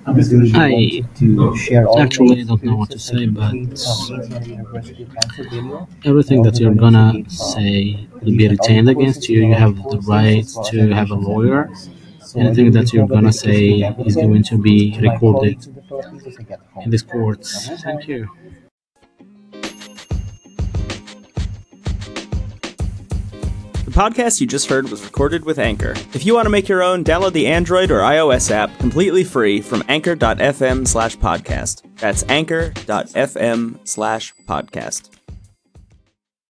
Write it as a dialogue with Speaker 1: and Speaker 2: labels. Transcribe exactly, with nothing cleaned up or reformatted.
Speaker 1: I actually don't know what to say, but everything that you're gonna say will be retained against you. You have the right to have a lawyer. Anything that you're gonna say is going to be recorded in these courts. Thank you.
Speaker 2: The podcast you just heard was recorded with Anchor. If you want to make your own, download the Android or iOS app completely free from anchor.fm slash podcast. That's anchor.fm slash podcast.